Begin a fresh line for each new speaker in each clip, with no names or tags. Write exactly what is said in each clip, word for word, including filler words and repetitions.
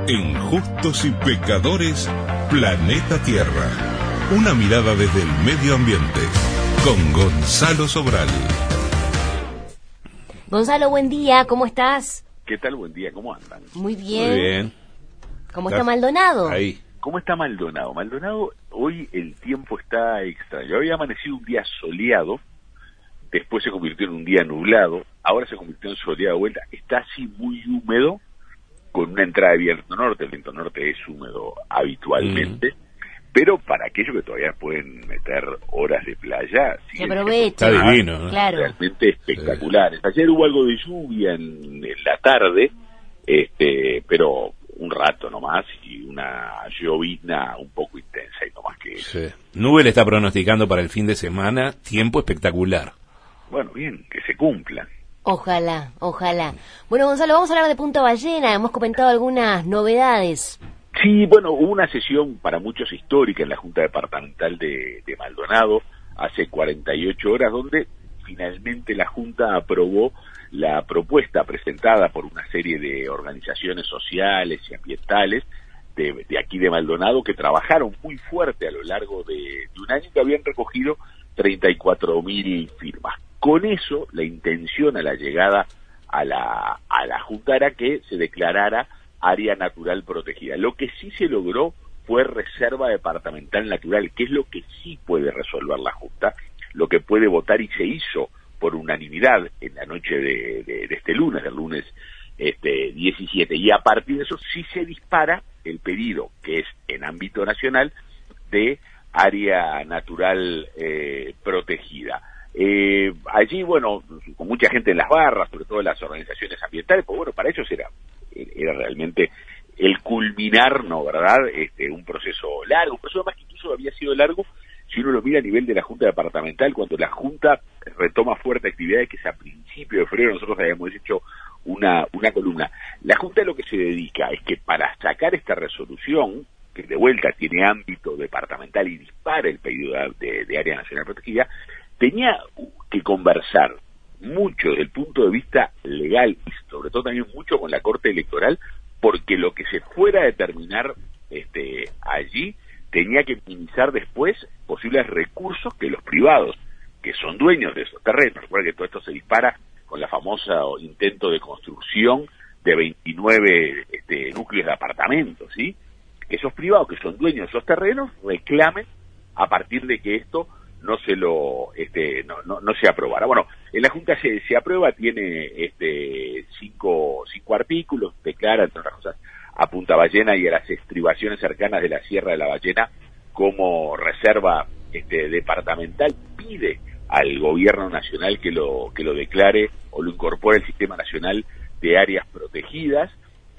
Injustos y Pecadores, Planeta Tierra. Una mirada desde el medio ambiente, con Gonzalo Sobral.
Gonzalo, buen día, ¿cómo estás?
¿Qué tal? Buen día, ¿cómo andan?
Muy bien.
Muy bien.
¿Cómo está Maldonado?
Ahí.
¿Cómo está Maldonado? Maldonado, hoy el tiempo está extraño. Había amanecido un día soleado, después se convirtió en un día nublado, ahora se convirtió en soleado de vuelta. Está así muy húmedo, con una entrada de viento norte. El viento norte es húmedo habitualmente, mm. pero para aquellos que todavía pueden meter horas de playa,
se aprovecha.
Está divino, ¿no?
Claro.
Realmente espectaculares. Ayer hubo algo de lluvia en, en la tarde, este, pero un rato nomás, y una llovizna un poco intensa y no más que eso.
Sí. Nube le está pronosticando para el fin de semana tiempo espectacular.
Bueno, bien, que se cumpla.
Ojalá, ojalá. Bueno, Gonzalo, vamos a hablar de Punta Ballena. Hemos comentado algunas novedades.
Sí, bueno, hubo una sesión para muchos histórica en la Junta Departamental de, de Maldonado hace cuarenta y ocho horas, donde finalmente la Junta aprobó la propuesta presentada por una serie de organizaciones sociales y ambientales de, de aquí de Maldonado, que trabajaron muy fuerte a lo largo de, de un año, que habían recogido treinta y cuatro mil firmas. Con eso, la intención a la llegada a la, a la Junta era que se declarara área natural protegida. Lo que sí se logró fue reserva departamental natural, que es lo que sí puede resolver la Junta, lo que puede votar, y se hizo por unanimidad en la noche de, de, de este lunes, del lunes este, diecisiete, y a partir de eso sí se dispara el pedido, que es en ámbito nacional, de área natural eh, protegida. Eh, allí, bueno, con mucha gente en las barras, sobre todo en las organizaciones ambientales, pues bueno, para ellos era, era realmente el culminar, ¿no, verdad?, este, un proceso largo, un proceso más que incluso había sido largo, si uno lo mira a nivel de la Junta Departamental, cuando la Junta retoma fuerte actividades, que es a principio de febrero. Nosotros habíamos hecho una, una columna. La Junta lo que se dedica es que para sacar esta resolución, que de vuelta tiene ámbito departamental y dispara el pedido de, de, de área nacional protegida, tenía que conversar mucho desde el punto de vista legal y sobre todo también mucho con la Corte Electoral, porque lo que se fuera a determinar este, allí tenía que minimizar después posibles recursos que los privados, que son dueños de esos terrenos. Recuerda que todo esto se dispara con la famosa intento de construcción de veintinueve este, núcleos de apartamentos, ¿sí? Que esos privados, que son dueños de esos terrenos, reclamen a partir de que esto no se lo este no no, no se aprobara. Bueno, en la Junta se, se aprueba, tiene este cinco cinco artículos, declara, entre otras cosas, a Punta Ballena y a las estribaciones cercanas de la Sierra de la Ballena como reserva este departamental, pide al gobierno nacional que lo que lo declare o lo incorpore al Sistema Nacional de Áreas Protegidas.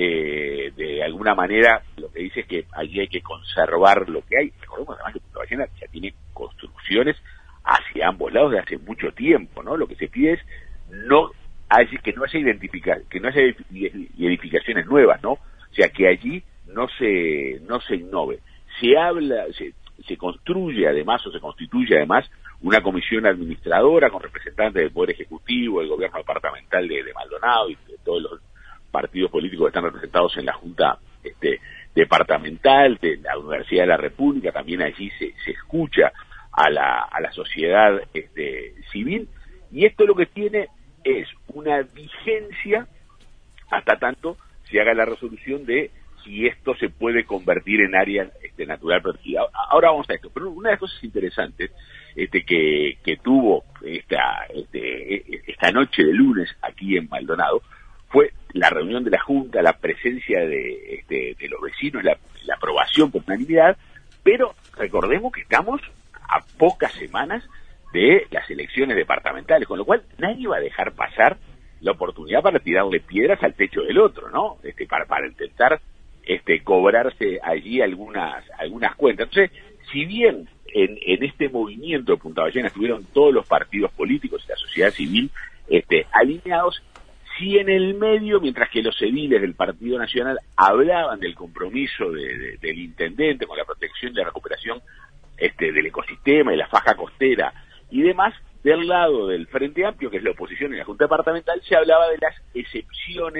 Eh, de alguna manera lo que dice es que allí hay que conservar lo que hay. Recordemos además que Punta Ballena ya tiene construcciones hacia ambos lados de hace mucho tiempo, ¿no? Lo que se pide es no allí que no haya identificar, que no haya edificaciones nuevas, ¿no? O sea, que allí no se no se innove. Se habla, se, se construye además o se constituye además una comisión administradora con representantes del Poder Ejecutivo, del Gobierno Departamental de, de Maldonado y de todos los partidos políticos que están representados en la Junta este, Departamental, de la Universidad de la República. También allí se, se escucha a la, a la sociedad este, civil, y esto lo que tiene es una vigencia hasta tanto se haga la resolución de si esto se puede convertir en área este, natural protegida. Ahora vamos a esto, pero una de las cosas interesantes este, que, que tuvo esta, este, esta noche de lunes aquí en Maldonado fue la reunión de la Junta, la presencia de, este, de los vecinos, la, la aprobación por unanimidad, pero recordemos que estamos a pocas semanas de las elecciones departamentales, con lo cual nadie va a dejar pasar la oportunidad para tirarle piedras al techo del otro, ¿no? Este, para, para intentar este, cobrarse allí algunas algunas cuentas. Entonces, si bien en, en este movimiento de Punta Ballena estuvieron todos los partidos políticos y la sociedad civil este, alineados, si en el medio, mientras que los ediles del Partido Nacional hablaban del compromiso de, de, del intendente con la protección y la recuperación este, del ecosistema y la faja costera y demás, del lado del Frente Amplio, que es la oposición en la Junta Departamental, se hablaba de las excepciones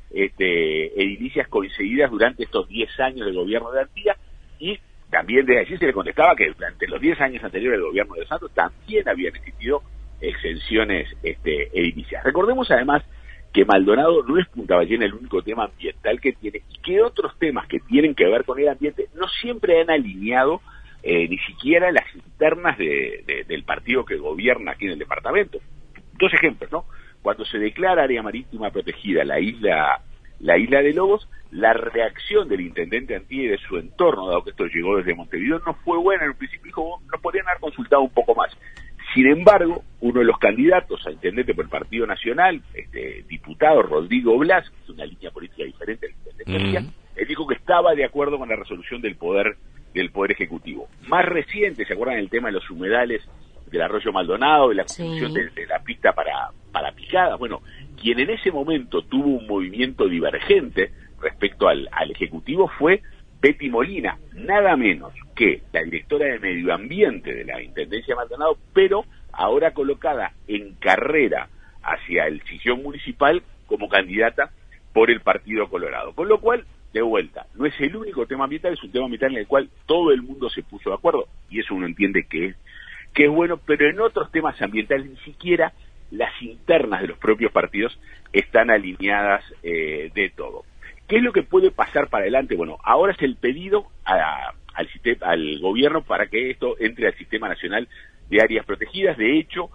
este, edilicias coincididas durante estos diez años del gobierno de Antía, y también desde allí se le contestaba que durante los diez años anteriores del gobierno de Santos también habían existido exenciones este, edilicias. Recordemos además que Maldonado no es Punta Ballena el único tema ambiental que tiene, y que otros temas que tienen que ver con el ambiente no siempre han alineado eh, ni siquiera las internas de, de, del partido que gobierna aquí en el departamento. Dos ejemplos, ¿no? Cuando se declara área marítima protegida la isla la isla de Lobos, la reacción del intendente Antía y de su entorno, dado que esto llegó desde Montevideo, no fue buena. En el principio dijo, no podrían haber consultado un poco más. Sin embargo, uno de los candidatos a intendente por el Partido Nacional, este diputado Rodrigo Blas, que es una línea política diferente del intendente, mm. él dijo que estaba de acuerdo con la resolución del poder del poder ejecutivo. Más reciente, ¿se acuerdan el tema de los humedales del arroyo Maldonado, de la construcción sí. de, de la pista para, para picadas? Bueno, quien en ese momento tuvo un movimiento divergente respecto al, al Ejecutivo fue Betty Molina, nada menos que la directora de Medio Ambiente de la Intendencia de Maldonado, pero ahora colocada en carrera hacia el sillón municipal como candidata por el Partido Colorado. Con lo cual, de vuelta, no es el único tema ambiental, es un tema ambiental en el cual todo el mundo se puso de acuerdo, y eso uno entiende que es, que es bueno, pero en otros temas ambientales ni siquiera las internas de los propios partidos están alineadas eh, de todo. ¿Qué es lo que puede pasar para adelante? Bueno, ahora es el pedido a, al, sistema, al gobierno para que esto entre al Sistema Nacional de Áreas Protegidas. De hecho,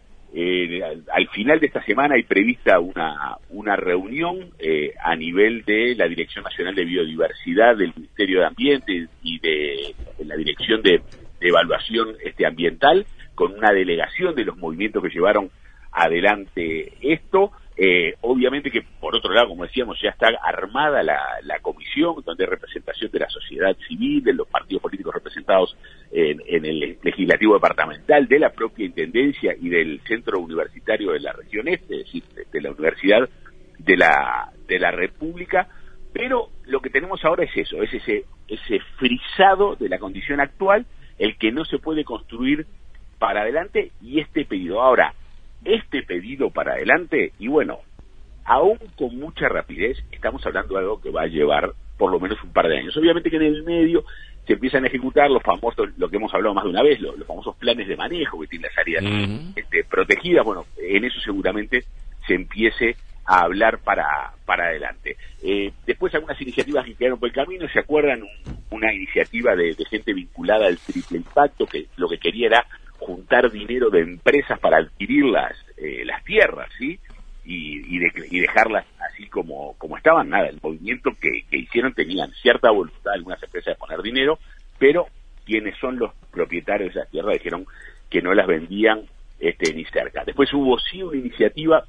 eh, al, al final de esta semana hay prevista una, una reunión eh, a nivel de la Dirección Nacional de Biodiversidad, del Ministerio de Ambiente y de, de la Dirección de, de Evaluación este, Ambiental, con una delegación de los movimientos que llevaron adelante esto. Eh, obviamente que, por otro lado, como decíamos, ya está armada la, la comisión, donde hay representación de la sociedad civil, de los partidos políticos representados en, en el legislativo departamental, de la propia intendencia y del centro universitario de la región este, es decir, de, de la Universidad de la, de la República. Pero lo que tenemos ahora es eso, es ese, ese frisado de la condición actual, el que no se puede construir para adelante, y este pedido. Ahora, este pedido para adelante, y bueno, aún con mucha rapidez, estamos hablando de algo que va a llevar por lo menos un par de años. Obviamente que en el medio se empiezan a ejecutar los famosos, lo que hemos hablado más de una vez, los, los famosos planes de manejo que tienen las áreas uh-huh. este, protegidas. Bueno, en eso seguramente se empiece a hablar para para adelante. Eh, después algunas iniciativas que quedaron por el camino, ¿se acuerdan? Un, una iniciativa de, de gente vinculada al triple impacto, que lo que quería era juntar dinero de empresas para adquirir las eh, las tierras, ¿sí? Y, y, de, y dejarlas así como como estaban. Nada, el movimiento que, que hicieron tenían cierta voluntad algunas empresas de poner dinero, pero quienes son los propietarios de esas tierras dijeron que no las vendían este, ni cerca. Después hubo sí una iniciativa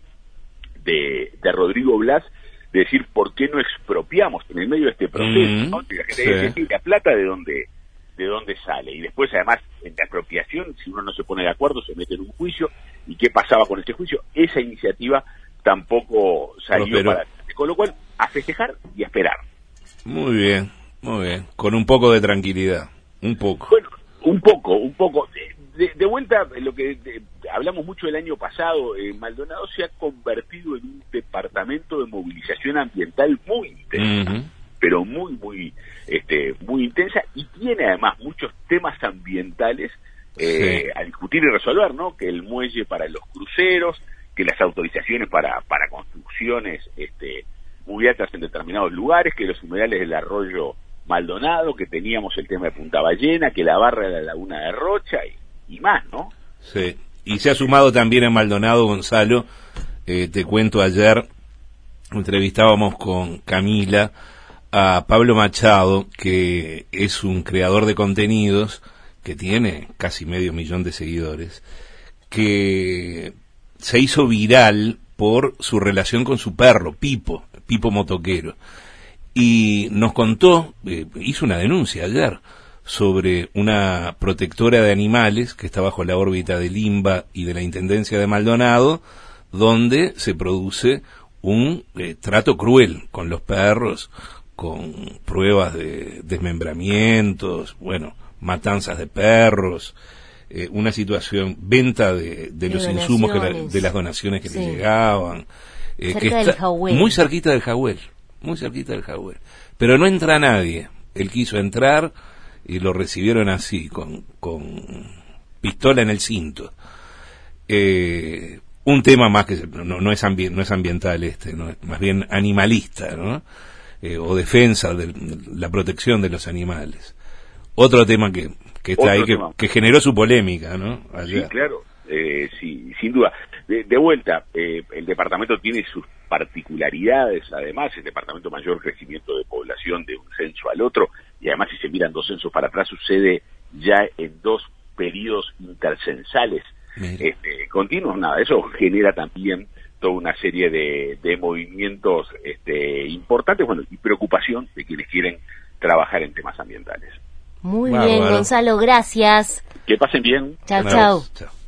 de, de Rodrigo Blas de decir por qué no expropiamos en el medio de este proceso, mm, ¿no? La gente sí. dice, la plata de dónde de dónde sale, y después además en la expropiación, si uno no se pone de acuerdo, se mete en un juicio. ¿Y qué pasaba con este juicio? Esa iniciativa tampoco salió no, pero... para con lo cual a festejar y a esperar.
Muy bien, muy bien, con un poco de tranquilidad, un poco.
Bueno, un poco, un poco. De, de, de vuelta, lo que de, hablamos mucho el año pasado, eh, Maldonado se ha convertido en un departamento de movilización ambiental muy intensa. Uh-huh. pero muy, muy, este, muy intensa, y tiene además muchos temas ambientales eh, sí. a discutir y resolver, ¿no? Que el muelle para los cruceros, que las autorizaciones para, para construcciones este, muy altas en determinados lugares, que los humedales del arroyo Maldonado, que teníamos el tema de Punta Ballena, que la barra de la laguna de Rocha y, y más, ¿no?
Sí, y se ha sumado también en Maldonado, Gonzalo, eh, te cuento, ayer entrevistábamos con Camila a Pablo Machado, que es un creador de contenidos que tiene casi medio millón de seguidores, que se hizo viral por su relación con su perro, Pipo, Pipo Motoquero, y nos contó, eh, hizo una denuncia ayer sobre una protectora de animales que está bajo la órbita del INBA y de la Intendencia de Maldonado, donde se produce un eh, trato cruel con los perros, con pruebas de desmembramientos, bueno, matanzas de perros, eh, una situación, venta de, de los insumos, que la, de las donaciones que sí. le llegaban, Eh,
Cerca
que
del
está
Jagüel.
muy cerquita del Jagüel, muy cerquita del Jagüel. Pero no entra nadie. Él quiso entrar y lo recibieron así, con, con pistola en el cinto. Eh, un tema más que no, no, es ambi- no es ambiental este, no, es más bien animalista, ¿no? Eh, o defensa de la protección de los animales. Otro tema que, que está
Otro
ahí, que, que generó su polémica, ¿no? Allá.
Sí, claro, eh, sí, sin duda. De, de vuelta, eh, el departamento tiene sus particularidades, además, el departamento mayor crecimiento de población de un censo al otro, y además si se miran dos censos para atrás, sucede ya en dos periodos intercensales este, continuos. Nada, eso genera también toda una serie de, de movimientos este, importantes, bueno, y preocupación de quienes quieren trabajar en temas ambientales.
Muy
Bárbaro.
bien, Gonzalo, gracias.
Que pasen bien.
Chao,
Bueno,
chao.
chao.